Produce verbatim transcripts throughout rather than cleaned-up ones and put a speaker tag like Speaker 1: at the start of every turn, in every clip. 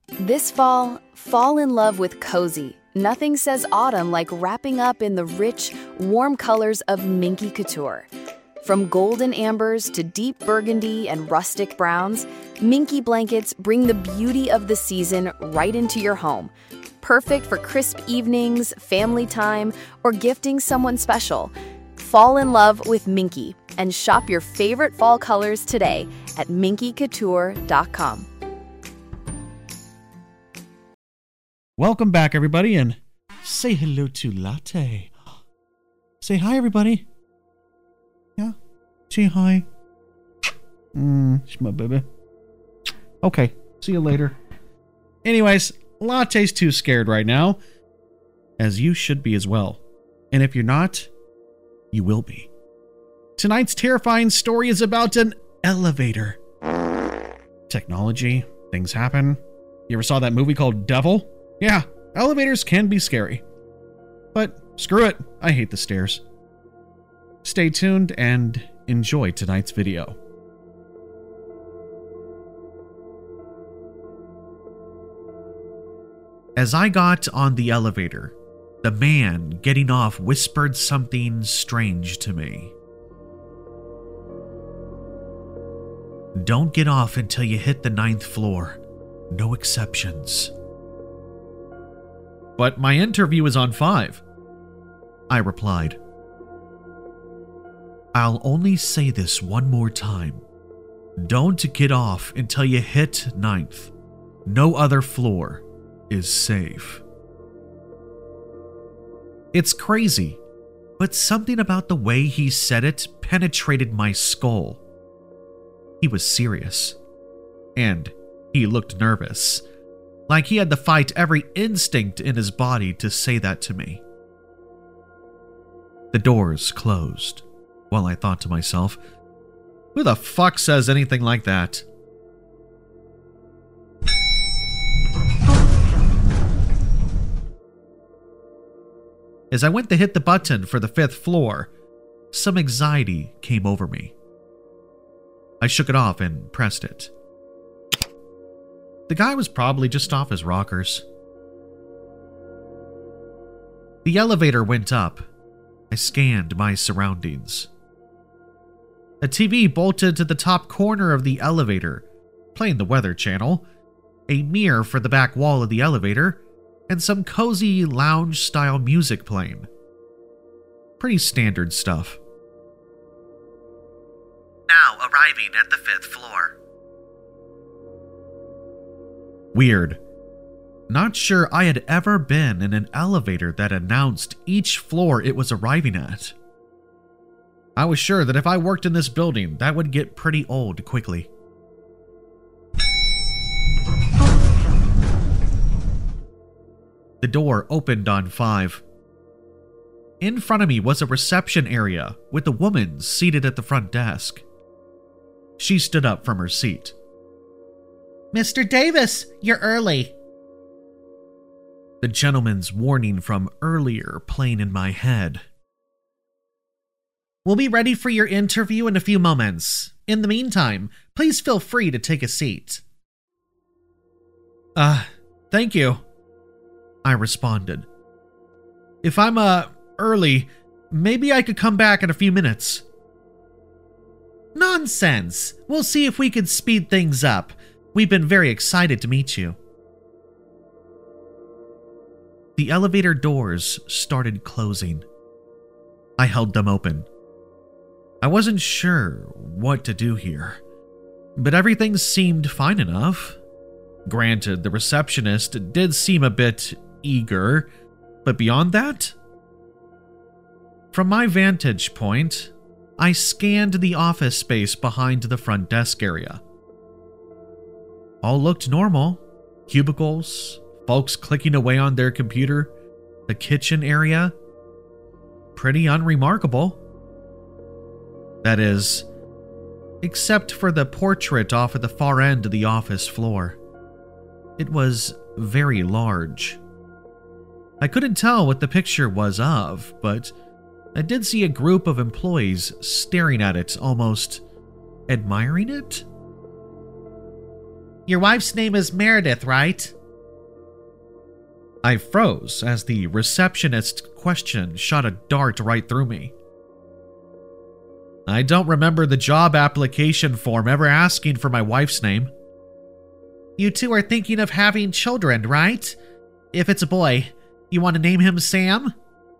Speaker 1: This fall, fall in love with cozy. Nothing says autumn like wrapping up in the rich, warm colors of Minky Couture. From golden ambers to deep burgundy and rustic browns, Minky blankets bring the beauty of the season right into your home. Perfect for crisp evenings, family time, or gifting someone special. Fall in love with Minky and shop your favorite fall colors today at minky couture dot com.
Speaker 2: Welcome back, everybody, and say hello to Latte. Say hi, everybody. Yeah, say hi. Mmm, she's my baby. Okay, see you later. Anyways, Latte's too scared right now, as you should be as well. And if you're not, you will be. Tonight's terrifying story is about an elevator. Technology, things happen. You ever saw that movie called Devil? Yeah, elevators can be scary. But screw it, I hate the stairs. Stay tuned and enjoy tonight's video. As I got on the elevator, the man getting off whispered something strange to me. Don't get off until you hit the ninth floor. No exceptions. But my interview is on five, I replied. I'll only say this one more time. Don't get off until you hit ninth. No other floor is safe. It's crazy, but something about the way he said it penetrated my skull. He was serious, and he looked nervous. Like he had to fight every instinct in his body to say that to me. The doors closed, while I thought to myself, who the fuck says anything like that? As I went to hit the button for the fifth floor, some anxiety came over me. I shook it off and pressed it. The guy was probably just off his rockers. The elevator went up. I scanned my surroundings. A T V bolted to the top corner of the elevator, playing the Weather Channel, a mirror for the back wall of the elevator, and some cozy lounge-style music playing. Pretty standard stuff. Now arriving at the fifth floor. Weird. Not sure I had ever been in an elevator that announced each floor it was arriving at. I was sure that if I worked in this building, that would get pretty old quickly. The door opened on five. In front of me was a reception area with a woman seated at the front desk. She stood up from her seat. Mister Davis, you're early. The gentleman's warning from earlier playing in my head. We'll be ready for your interview in a few moments. In the meantime, please feel free to take a seat. Uh, thank you, I responded. If I'm, uh, early, maybe I could come back in a few minutes. Nonsense. We'll see if we can speed things up. We've been very excited to meet you. The elevator doors started closing. I held them open. I wasn't sure what to do here, but everything seemed fine enough. Granted, the receptionist did seem a bit eager, but beyond that? From my vantage point, I scanned the office space behind the front desk area. All looked normal. Cubicles, folks clicking away on their computer, the kitchen area. Pretty unremarkable. That is, except for the portrait off at the far end of the office floor. It was very large. I couldn't tell what the picture was of, but I did see a group of employees staring at it, almost admiring it. Your wife's name is Meredith, right? I froze as the receptionist's question shot a dart right through me. I don't remember the job application form ever asking for my wife's name. You two are thinking of having children, right? If it's a boy, you want to name him Sam?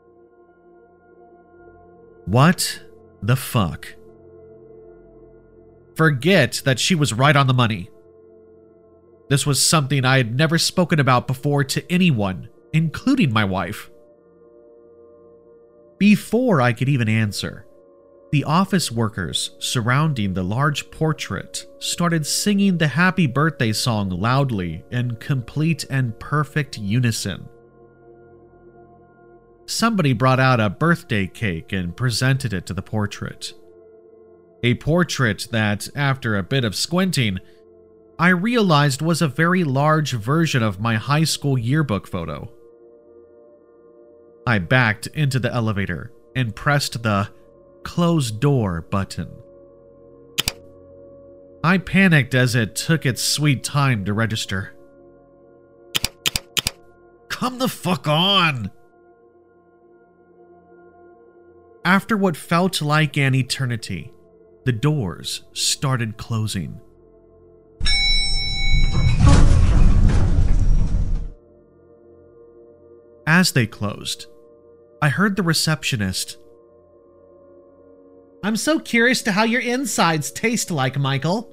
Speaker 2: What the fuck? Forget that she was right on the money. This was something I had never spoken about before to anyone, including my wife. Before I could even answer, the office workers surrounding the large portrait started singing the happy birthday song loudly in complete and perfect unison. Somebody brought out a birthday cake and presented it to the portrait. A portrait that, after a bit of squinting, I realized was a very large version of my high school yearbook photo. I backed into the elevator and pressed the close door button. I panicked as it took its sweet time to register. Come the fuck on! After what felt like an eternity, the doors started closing. As they closed, I heard the receptionist. I'm so curious to how your insides taste like, Michael.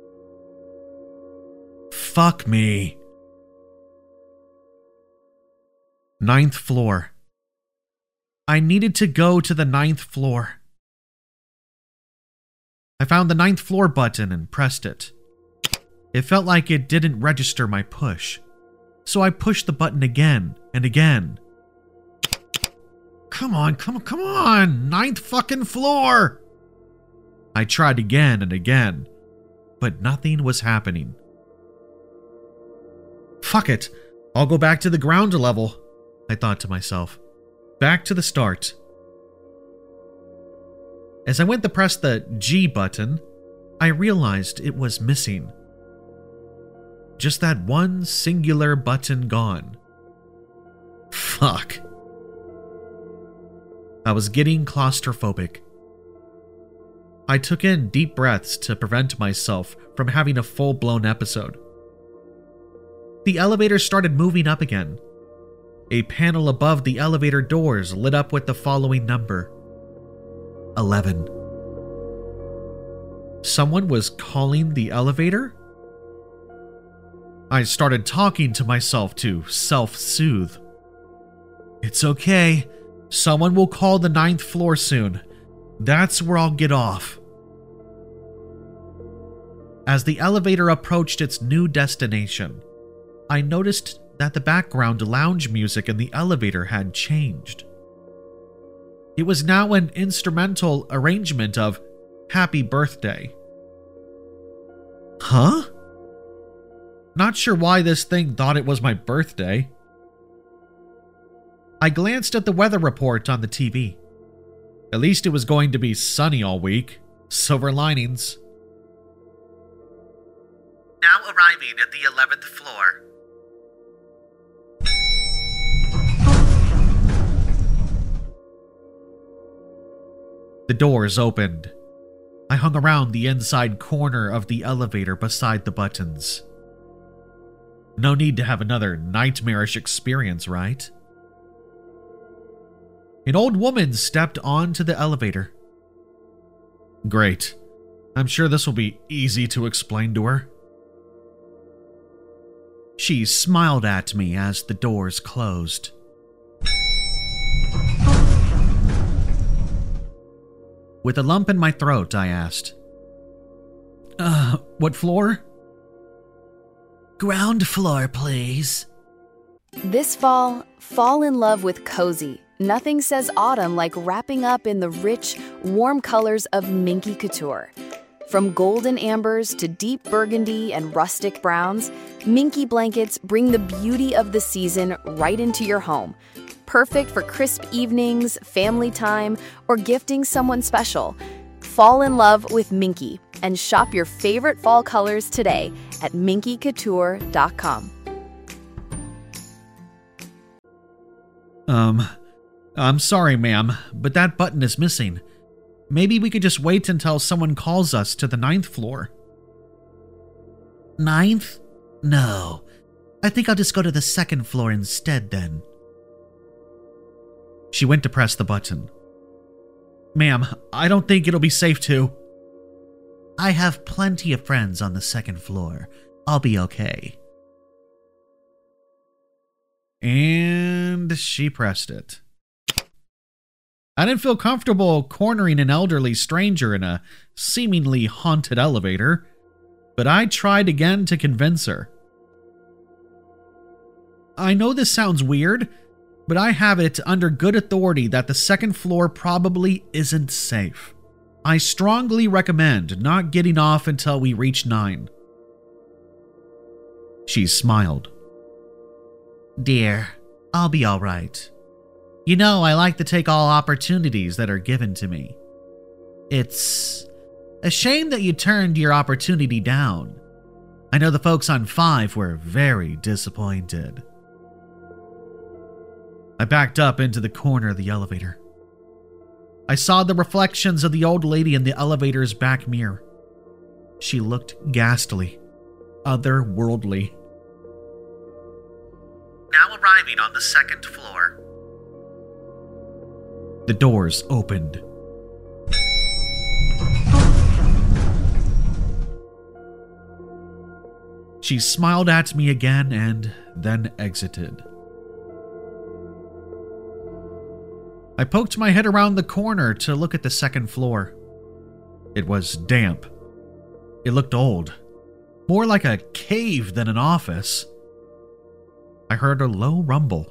Speaker 2: Fuck me. Ninth floor. I needed to go to the ninth floor. I found the ninth floor button and pressed it. It felt like it didn't register my push, so I pushed the button again and again. Come on, come on, come on! Ninth fucking floor! I tried again and again, but nothing was happening. Fuck it, I'll go back to the ground level, I thought to myself. Back to the start. As I went to press the G button, I realized it was missing. Just that one singular button gone. Fuck. I was getting claustrophobic. I took in deep breaths to prevent myself from having a full-blown episode. The elevator started moving up again. A panel above the elevator doors lit up with the following number. eleven. Someone was calling the elevator? I started talking to myself to self-soothe. It's okay. Someone will call the ninth floor soon. That's where I'll get off. As the elevator approached its new destination, I noticed that the background lounge music in the elevator had changed. It was now an instrumental arrangement of Happy Birthday. Huh? Not sure why this thing thought it was my birthday. I glanced at the weather report on the T V. At least it was going to be sunny all week. Silver linings. Now arriving at the eleventh floor. The doors opened. I hung around the inside corner of the elevator beside the buttons. No need to have another nightmarish experience, right? An old woman stepped onto the elevator. Great. I'm sure this will be easy to explain to her. She smiled at me as the doors closed. With a lump in my throat, I asked, Uh, what floor? Ground floor, please.
Speaker 1: This fall, fall in love with cozy. Nothing says autumn like wrapping up in the rich, warm colors of Minky Couture. From golden ambers to deep burgundy and rustic browns, Minky blankets bring the beauty of the season right into your home. Perfect for crisp evenings, family time, or gifting someone special. Fall in love with Minky and shop your favorite fall colors today at minky couture dot com.
Speaker 2: Um, I'm sorry, ma'am, but that button is missing. Maybe we could just wait until someone calls us to the ninth floor. Ninth? No. I think I'll just go to the second floor instead then. She went to press the button. Ma'am, I don't think it'll be safe to. I have plenty of friends on the second floor. I'll be okay. And she pressed it. I didn't feel comfortable cornering an elderly stranger in a seemingly haunted elevator, but I tried again to convince her. I know this sounds weird, but I have it under good authority that the second floor probably isn't safe. I strongly recommend not getting off until we reach nine. She smiled. Dear, I'll be all right. You know, I like to take all opportunities that are given to me. It's a shame that you turned your opportunity down. I know the folks on five were very disappointed. I backed up into the corner of the elevator. I saw the reflections of the old lady in the elevator's back mirror. She looked ghastly, otherworldly. Now arriving on the second floor. The doors opened. She smiled at me again and then exited. I poked my head around the corner to look at the second floor. It was damp. It looked old, more like a cave than an office. I heard a low rumble.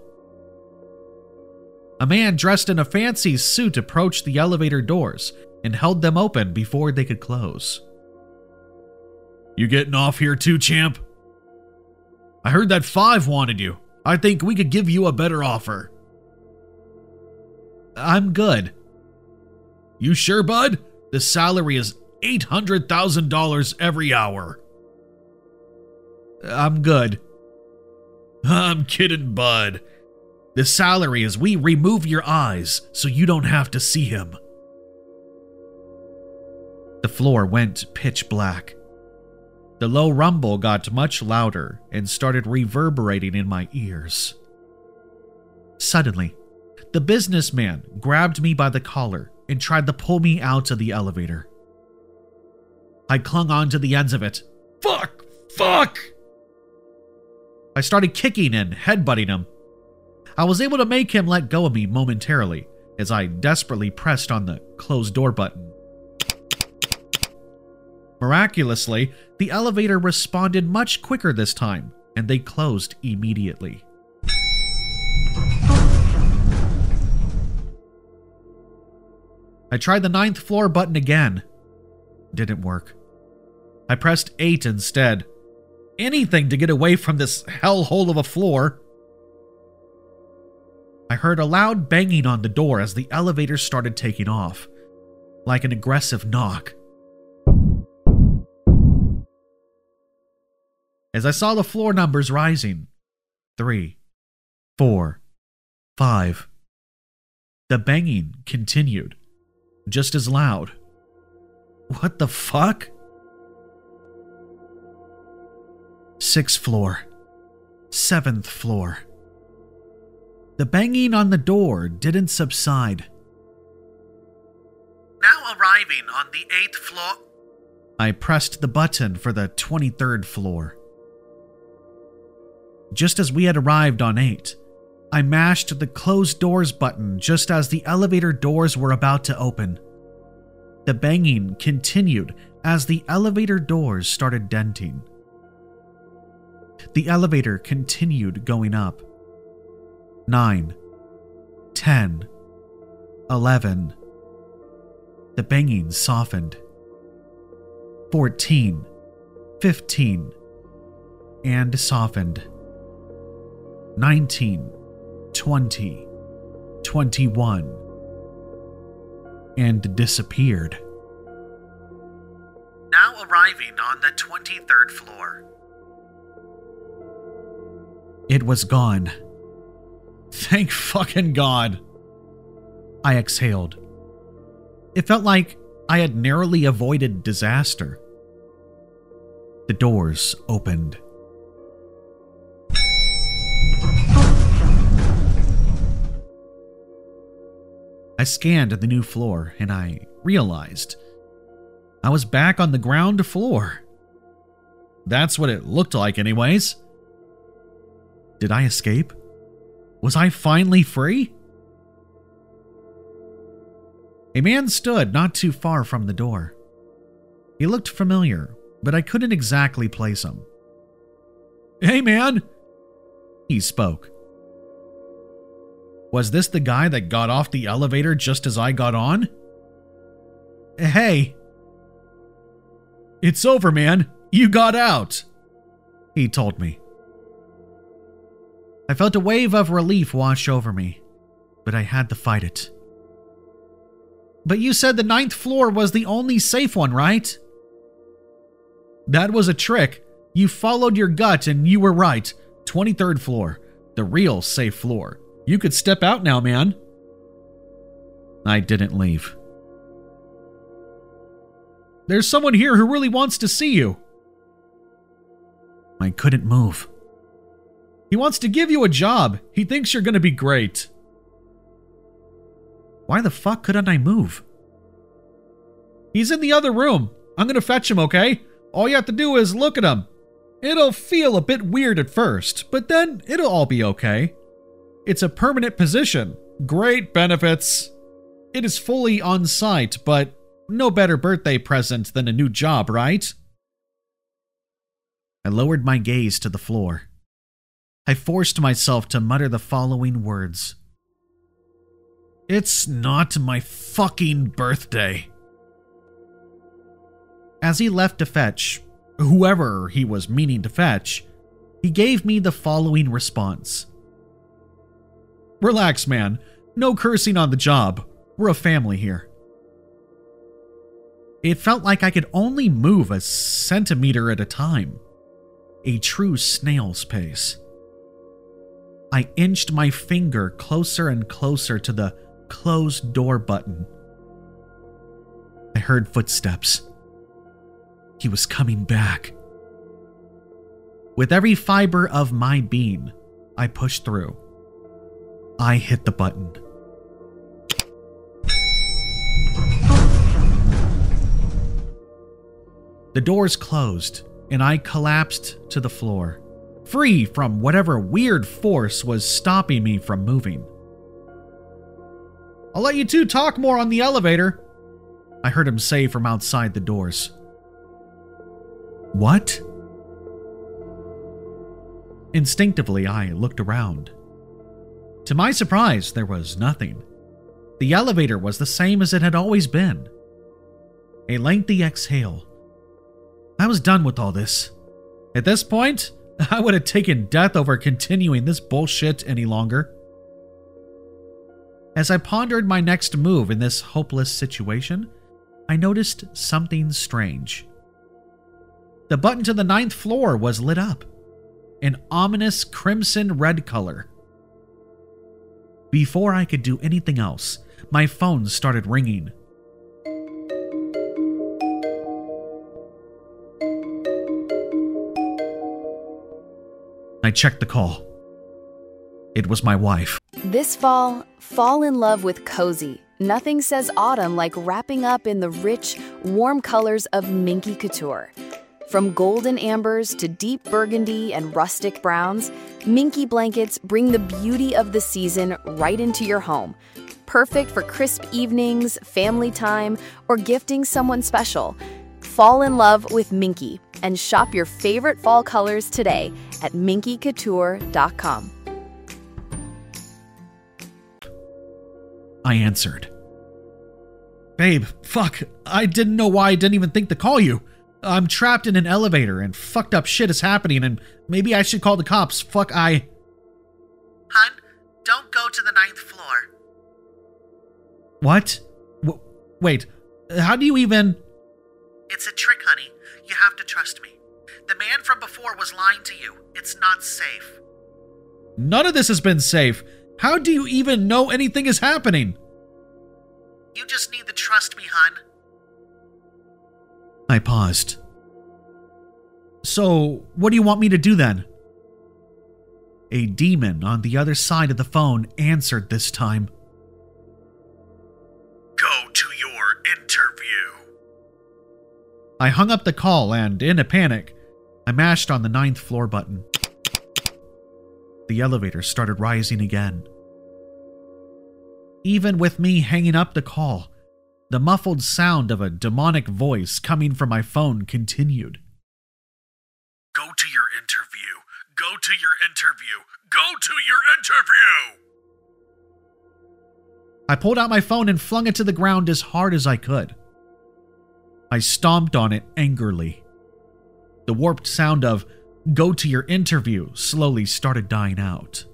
Speaker 2: A man dressed in a fancy suit approached the elevator doors and held them open before they could close. You getting off here too, champ? I heard that Five wanted you. I think we could give you a better offer. I'm good. You sure, bud? The salary is eight hundred thousand dollars every hour. I'm good. I'm kidding, bud. The salary is we remove your eyes so you don't have to see him. The floor went pitch black. The low rumble got much louder and started reverberating in my ears. Suddenly, the businessman grabbed me by the collar and tried to pull me out of the elevator. I clung on to the ends of it. Fuck! Fuck! I started kicking and headbutting him. I was able to make him let go of me momentarily as I desperately pressed on the closed door button. Miraculously, the elevator responded much quicker this time, and they closed immediately. I tried the ninth floor button again. Didn't work. I pressed eight instead. Anything to get away from this hellhole of a floor. I heard a loud banging on the door as the elevator started taking off, like an aggressive knock. As I saw the floor numbers rising, three, four, five, the banging continued. Just as loud. What the fuck? Sixth floor. Seventh floor. The banging on the door didn't subside. Now arriving on the eighth floor. I pressed the button for the twenty-third floor. Just as we had arrived on eight, I mashed the closed doors button just as the elevator doors were about to open. The banging continued as the elevator doors started denting. The elevator continued going up. Nine, ten, eleven. The banging softened. Fourteen, fifteen, and softened. Nineteen. twenty, twenty-one, and disappeared. arriving on the twenty-third floor. It was gone. Thank fucking God. I exhaled. It felt like I had narrowly avoided disaster. The doors opened. I scanned the new floor and I realized I was back on the ground floor. That's what it looked like anyways. Did I escape? Was I finally free? A man stood not too far from the door. He looked familiar, but I couldn't exactly place him. "Hey man," he spoke. Was this the guy that got off the elevator just as I got on? "Hey." "It's over, man. You got out," he told me. I felt a wave of relief wash over me, but I had to fight it. "But you said the ninth floor was the only safe one, right?" "That was a trick. You followed your gut and you were right. twenty-third floor, the real safe floor. You could step out now, man." I didn't leave. "There's someone here who really wants to see you." I couldn't move. "He wants to give you a job. He thinks you're going to be great." Why the fuck couldn't I move? "He's in the other room. I'm going to fetch him, okay? All you have to do is look at him. It'll feel a bit weird at first, but then it'll all be okay. It's a permanent position. Great benefits. It is fully on site, but no better birthday present than a new job, right?" I lowered my gaze to the floor. I forced myself to mutter the following words. "It's not my fucking birthday." As he left to fetch whoever he was meaning to fetch, he gave me the following response. "Relax, man. No cursing on the job. We're a family here." It felt like I could only move a centimeter at a time. A true snail's pace. I inched my finger closer and closer to the closed door button. I heard footsteps. He was coming back. With every fiber of my being, I pushed through. I hit the button. The doors closed, and I collapsed to the floor, free from whatever weird force was stopping me from moving. "I'll let you two talk more on the elevator," I heard him say from outside the doors. What? Instinctively, I looked around. To my surprise, there was nothing. The elevator was the same as it had always been. A lengthy exhale. I was done with all this. At this point, I would have taken death over continuing this bullshit any longer. As I pondered my next move in this hopeless situation, I noticed something strange. The button to the ninth floor was lit up, an ominous crimson red color. Before I could do anything else, my phone started ringing. I checked the call. It was my wife.
Speaker 1: This fall, fall in love with cozy. Nothing says autumn like wrapping up in the rich, warm colors of Minky Couture. From golden ambers to deep burgundy and rustic browns, Minky blankets bring the beauty of the season right into your home. Perfect for crisp evenings, family time, or gifting someone special. Fall in love with Minky and shop your favorite fall colors today at minky couture dot com.
Speaker 2: I answered. Babe, fuck, I didn't know why I didn't even think to call you. I'm trapped in an elevator and fucked up shit is happening and maybe I should call the cops. Fuck, I...
Speaker 3: Hun, don't go to the ninth floor.
Speaker 2: What? W- wait, how do you even...
Speaker 3: It's a trick, honey. You have to trust me. The man from before was lying to you. It's not safe.
Speaker 2: None of this has been safe. How do you even know anything is happening?
Speaker 3: You just need to trust me, hun.
Speaker 2: I paused. So, what do you want me to do then? A demon on the other side of the phone answered this time.
Speaker 3: Go to your interview.
Speaker 2: I hung up the call and, in a panic, I mashed on the ninth floor button. The elevator started rising again. Even with me hanging up the call, the muffled sound of a demonic voice coming from my phone continued.
Speaker 3: Go to your interview. Go to your interview. Go to your interview.
Speaker 2: I pulled out my phone and flung it to the ground as hard as I could. I stomped on it angrily. The warped sound of "go to your interview" slowly started dying out.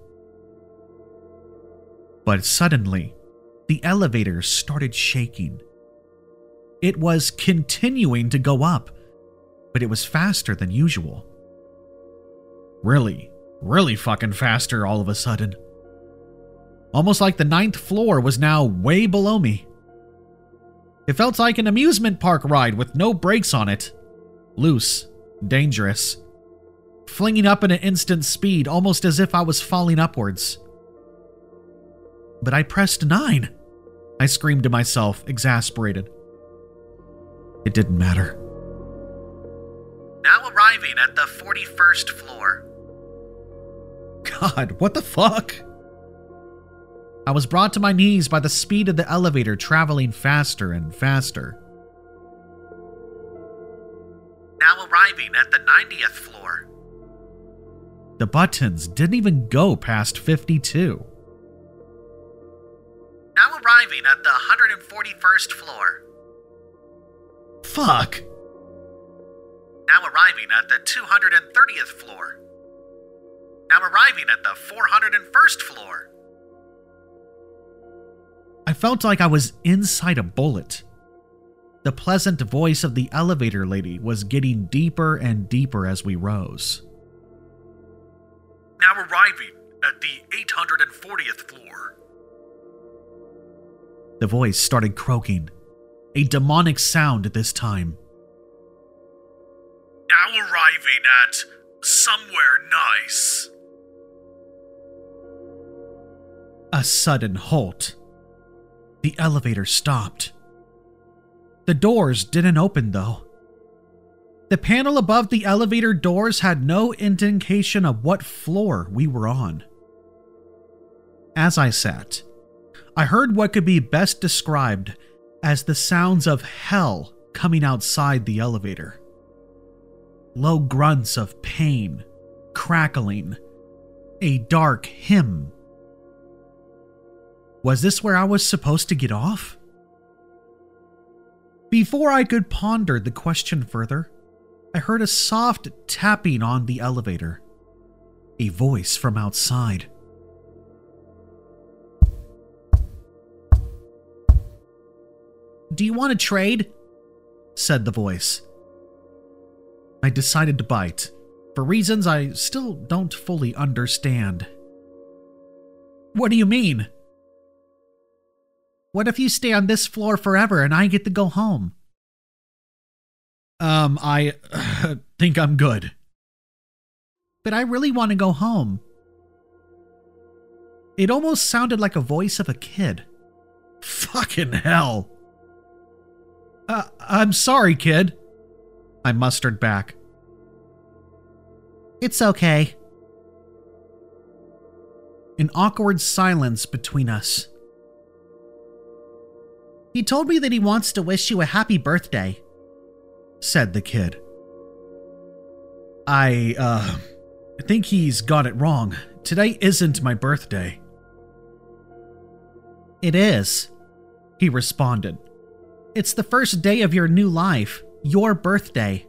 Speaker 2: But suddenly, the elevator started shaking. It was continuing to go up, but it was faster than usual. Really, really fucking faster all of a sudden. Almost like the ninth floor was now way below me. It felt like an amusement park ride with no brakes on it. Loose, dangerous. Flinging up at an instant speed, almost as if I was falling upwards. But I pressed nine. I screamed to myself, exasperated. It didn't matter.
Speaker 3: Now arriving at the forty-first floor.
Speaker 2: God, what the fuck? I was brought to my knees by the speed of the elevator traveling faster and faster.
Speaker 3: Now arriving at the ninetieth floor.
Speaker 2: The buttons didn't even go past fifty-two.
Speaker 3: Now arriving at the one hundred forty-first floor.
Speaker 2: Fuck.
Speaker 3: Now arriving at the two hundred thirtieth floor. Now arriving at the four hundred first floor.
Speaker 2: I felt like I was inside a bullet. The pleasant voice of the elevator lady was getting deeper and deeper as we rose.
Speaker 3: Now arriving at the eight hundred fortieth floor.
Speaker 2: The voice started croaking, a demonic sound at this time.
Speaker 3: Now arriving at somewhere nice.
Speaker 2: A sudden halt. The elevator stopped. The doors didn't open, though. The panel above the elevator doors had no indication of what floor we were on. As I sat, I heard what could be best described as the sounds of hell coming outside the elevator. Low grunts of pain, crackling, a dark hymn. Was this where I was supposed to get off? Before I could ponder the question further, I heard a soft tapping on the elevator. A voice from outside. "Do you want to trade?" said the voice. I decided to bite, for reasons I still don't fully understand. "What do you mean?" "What if you stay on this floor forever and I get to go home?" Um, I uh, think I'm good. "But I really want to go home." It almost sounded like a voice of a kid. Fucking hell. Uh, I'm sorry, kid. I mustered back. "It's okay." An awkward silence between us. "He told me that he wants to wish you a happy birthday," said the kid. I, uh, think he's got it wrong. Today isn't my birthday." "It is," he responded. "It's the first day of your new life, your birthday."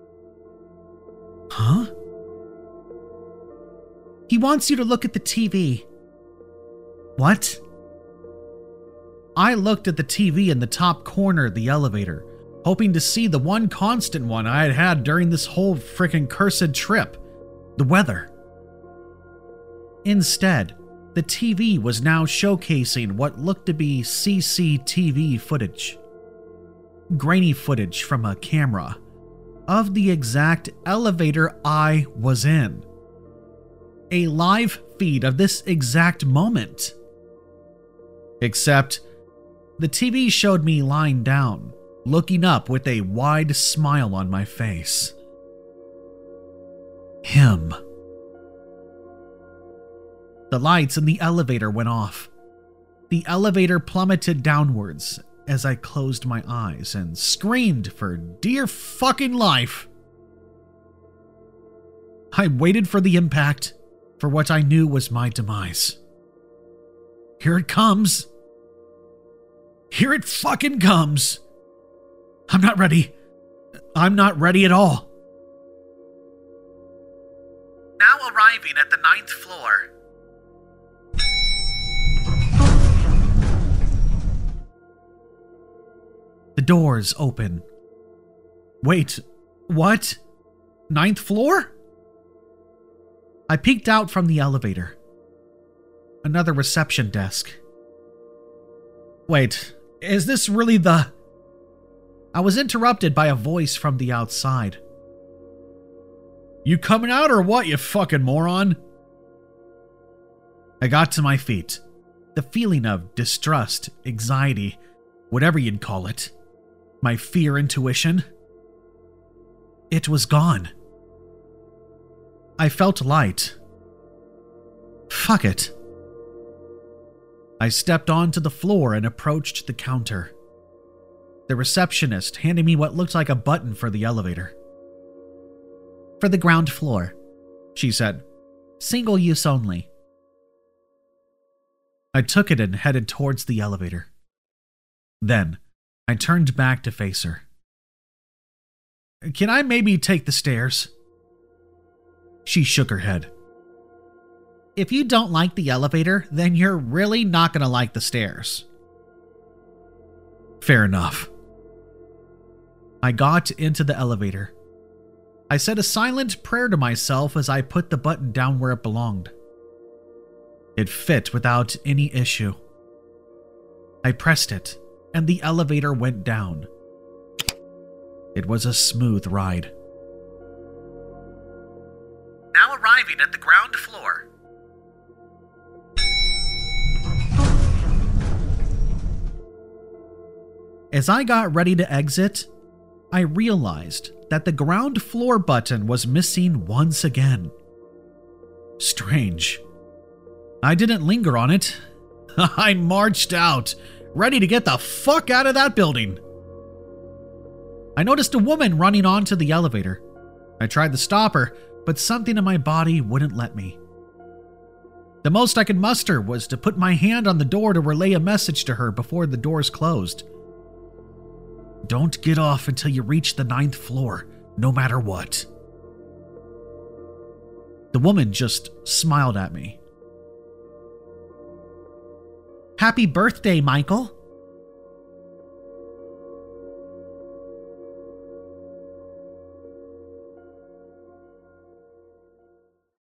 Speaker 2: Huh? "He wants you to look at the T V." "What?" I looked at the T V in the top corner of the elevator, hoping to see the one constant one I had had during this whole frickin' cursed trip, the weather. Instead, the T V was now showcasing what looked to be C C T V footage. Grainy footage from a camera of the exact elevator I was in. A live feed of this exact moment. Except, the T V showed me lying down, looking up with a wide smile on my face. Him. The lights in the elevator went off. The elevator plummeted downwards as I closed my eyes and screamed for dear fucking life. I waited for the impact, for what I knew was my demise. Here it comes. Here it fucking comes. I'm not ready. I'm not ready at all.
Speaker 3: Now arriving at the ninth floor.
Speaker 2: The doors open. Wait, what? Ninth floor? I peeked out from the elevator. Another reception desk. Wait, is this really the... I was interrupted by a voice from the outside. You coming out or what, you fucking moron? I got to my feet. The feeling of distrust, anxiety, whatever you'd call it. My fear intuition. It was gone. I felt light. Fuck it. I stepped onto the floor and approached the counter. The receptionist handed me what looked like a button for the elevator. For the ground floor, she said. Single use only. I took it and headed towards the elevator. Then, I turned back to face her. Can I maybe take the stairs? She shook her head. If you don't like the elevator, then you're really not going to like the stairs. Fair enough. I got into the elevator. I said a silent prayer to myself as I put the button down where it belonged. It fit without any issue. I pressed it, and the elevator went down. It was a smooth ride.
Speaker 3: Now arriving at the ground floor.
Speaker 2: As I got ready to exit, I realized that the ground floor button was missing once again. Strange. I didn't linger on it. I marched out, ready to get the fuck out of that building. I noticed a woman running onto the elevator. I tried to stop her, but something in my body wouldn't let me. The most I could muster was to put my hand on the door to relay a message to her before the doors closed. Don't get off until you reach the ninth floor, no matter what. The woman just smiled at me. Happy birthday, Michael.